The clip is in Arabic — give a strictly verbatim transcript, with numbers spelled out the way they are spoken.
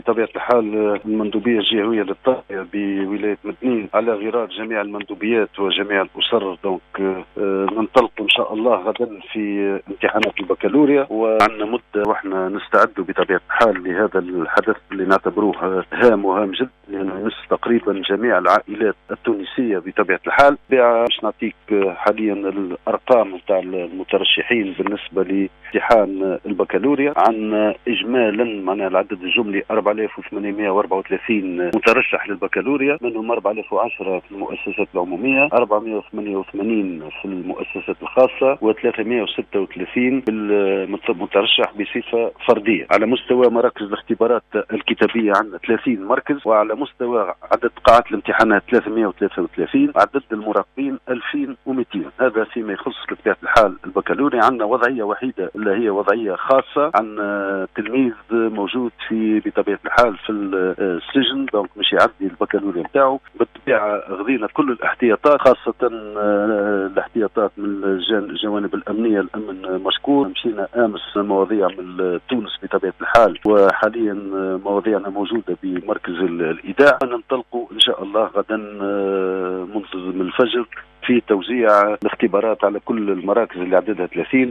بطبيعة الحال المندوبية الجهوية للطاقة بولاية مدنين على غرار جميع المندوبيات وجميع الأسر. دونك ننطلق إن شاء الله غدا في امتحانات البكالوريا، وعندنا مدة وإحنا نستعد بطبيعة الحال لهذا الحدث اللي نعتبروه هام وهام جدا، لأنه يمس تقريبا جميع العائلات التونسية بطبيعة الحال. باش نعطيك حاليا الأرقام نتاع المترشحين بالنسبة لامتحان البكالوريا. عن إجمالا معناها العدد الجملي أربعة آلاف وثمانمائة وأربعة وثلاثين مترشح للبكالوريا، منهم أربعة آلاف وعشرة في المؤسسات العمومية، أربعمائة وثمانية وثمانين في المؤسسات الخاصة، وثلاثمائة وستة وثلاثين المترشح بصفة فردية. على مستوى مراكز الاختبارات الكتابية عندنا ثلاثين مركز، وعلى مستوى عدد قاعات الامتحانات ثلاثمائة وثلاثة وثلاثين، عدد المراقبين ألفين ومئتين. هذا فيما يخص بطبيعة الحال البكالوريا. عندنا وضعية وحيدة اللي هي وضعية خاصة، عن تلميذ موجود في بطبيعة الحال في السجن، دونك مش يعدي البكالوريا نتاعو. بالطبيعة غذينا كل الاحتياطات، خاصة الاحتياطات من الجوانب الأمنية، الأمن مشكور. مشينا أمس مواضيع من تونس بطبيعة الحال، وحاليا مواضيعنا موجودة بمركز الإيداع. ننطلقوا إن شاء الله غدا منذ الفجر في توزيع الاختبارات على كل المراكز اللي عددها ثلاثين.